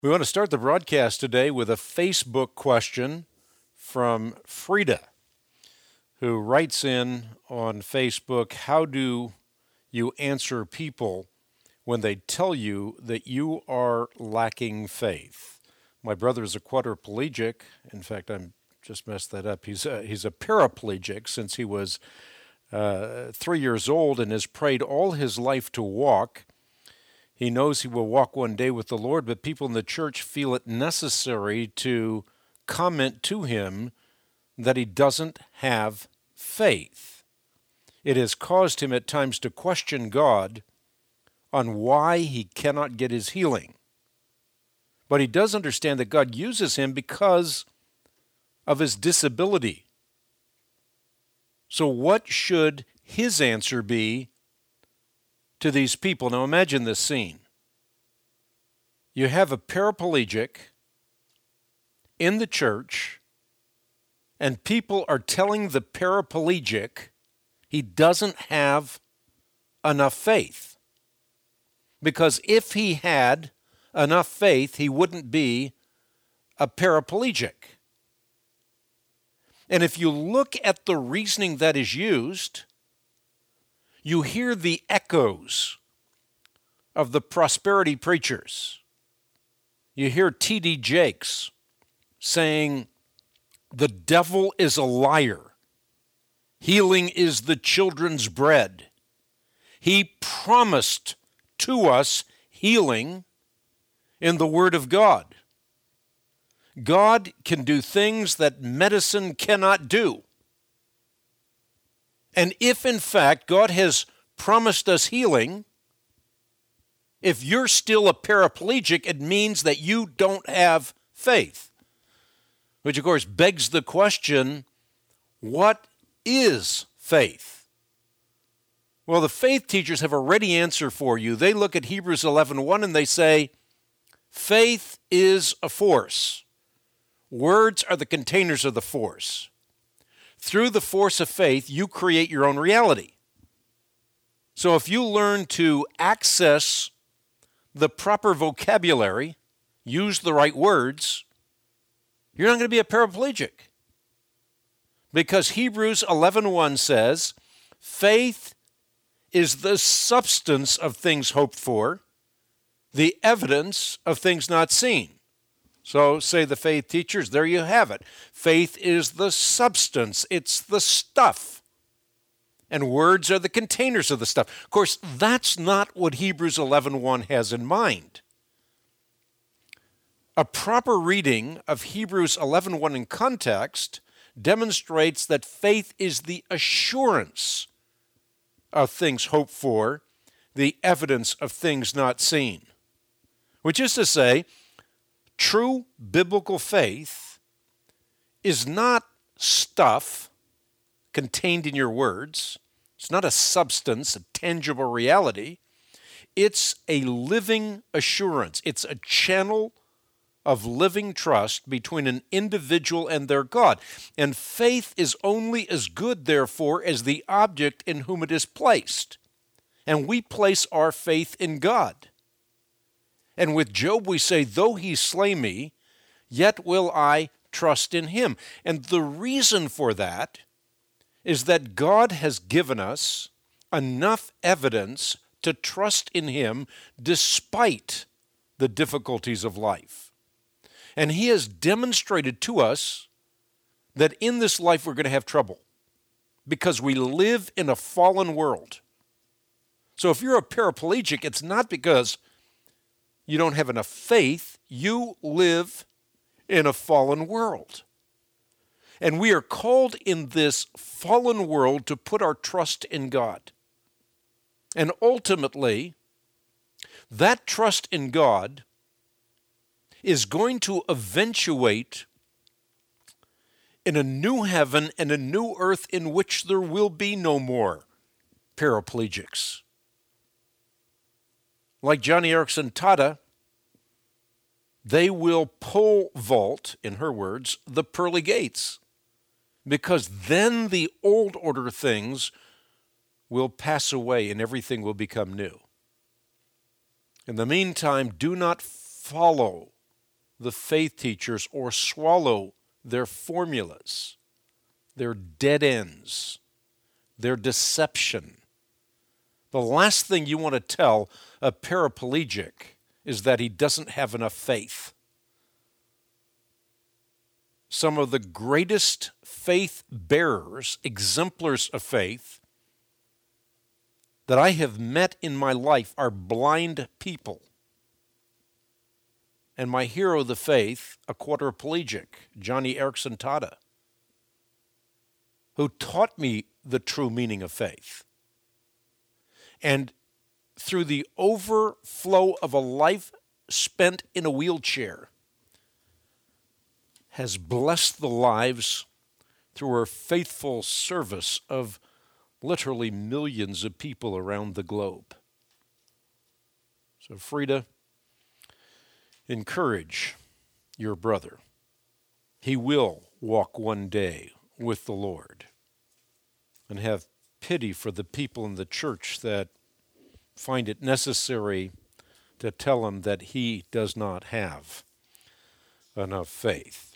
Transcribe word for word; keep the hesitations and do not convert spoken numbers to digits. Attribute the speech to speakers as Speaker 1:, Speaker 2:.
Speaker 1: We want to start the broadcast today with a Facebook question from Frida, who writes in on Facebook, how do you answer people when they tell you that you are lacking faith? My brother is a quadriplegic. In fact, I'm just messed that up. He's a, he's a paraplegic since he was uh, three years old and has prayed all his life to walk. He knows he will walk one day with the Lord, but people in the church feel it necessary to comment to him that he doesn't have faith. It has caused him at times to question God on why he cannot get his healing. But he does understand that God uses him because of his disability. So what should his answer be to these people? Now imagine this scene. You have a paraplegic in the church, and people are telling the paraplegic he doesn't have enough faith. Because if he had enough faith, he wouldn't be a paraplegic. And if you look at the reasoning that is used, you hear the echoes of the prosperity preachers. You hear T D Jakes saying, the devil is a liar. Healing is the children's bread. He promised to us healing in the Word of God. God can do things that medicine cannot do. And if, in fact, God has promised us healing, if you're still a paraplegic, it means that you don't have faith. Which, of course, begs the question, what is faith? Well, the faith teachers have a ready answer for you. They look at Hebrews eleven one and they say, faith is a force. Words are the containers of the force. Through the force of faith, you create your own reality. So if you learn to access the proper vocabulary, use the right words, you're not going to be a paraplegic. Because Hebrews eleven one says, faith is the substance of things hoped for, the evidence of things not seen. So, say the faith teachers, there you have it. Faith is the substance. It's the stuff. And words are the containers of the stuff. Of course, that's not what Hebrews eleven one has in mind. A proper reading of Hebrews eleven one in context demonstrates that faith is the assurance of things hoped for, the evidence of things not seen. Which is to say, true biblical faith is not stuff contained in your words. It's not a substance, a tangible reality. It's a living assurance. It's a channel of living trust between an individual and their God. And faith is only as good, therefore, as the object in whom it is placed. And we place our faith in God. And with Job we say, though he slay me, yet will I trust in him. And the reason for that is that God has given us enough evidence to trust in him despite the difficulties of life. And he has demonstrated to us that in this life we're going to have trouble because we live in a fallen world. So if you're a paraplegic, it's not because you don't have enough faith. You live in a fallen world. And we are called in this fallen world to put our trust in God. And ultimately, that trust in God is going to eventuate in a new heaven and a new earth in which there will be no more paraplegics. Like Johnny Erickson Tada, they will pole vault, in her words, the pearly gates, because then the old order things will pass away and everything will become new. In the meantime, do not follow the faith teachers or swallow their formulas, their dead ends, their deception. The last thing you want to tell a paraplegic is that he doesn't have enough faith. Some of the greatest faith bearers, exemplars of faith, that I have met in my life are blind people. And my hero of the faith, a quadriplegic, Johnny Erickson Tada, who taught me the true meaning of faith. And through the overflow of a life spent in a wheelchair, has blessed the lives through her faithful service of literally millions of people around the globe. So, Frida, encourage your brother. He will walk one day with the Lord. And have pity for the people in the church that find it necessary to tell him that he does not have enough faith.